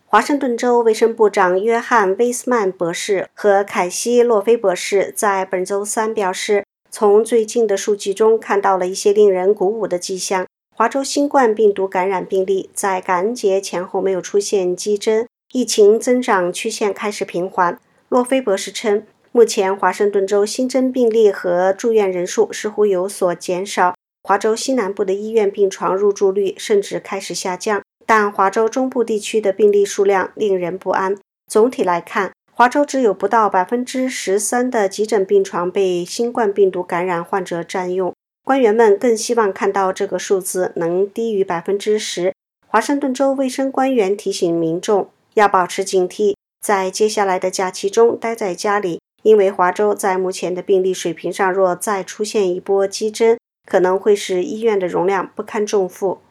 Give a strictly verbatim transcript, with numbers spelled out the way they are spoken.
华盛顿州卫生部长约翰·威斯曼博士和凯西·洛菲博士在本周三表示，从最近的数据中看到了一些令人鼓舞的迹象。华州新冠病毒感染病例在感恩节前后没有出现激增，疫情增长曲线开始平缓。洛菲博士称，目前华盛顿州新增病例和住院人数似乎有所减少，华州西南部的医院病床入住率甚至开始下降，但华州中部地区的病例数量令人不安。总体来看，华州只有不到 百分之十三 的急诊病床被新冠病毒感染患者占用，官员们更希望看到这个数字能低于 百分之十。 华盛顿州卫生官员提醒民众要保持警惕，在接下来的假期中待在家里，因为华州在目前的病例水平上若再出现一波激增，可能会使医院的容量不堪重负。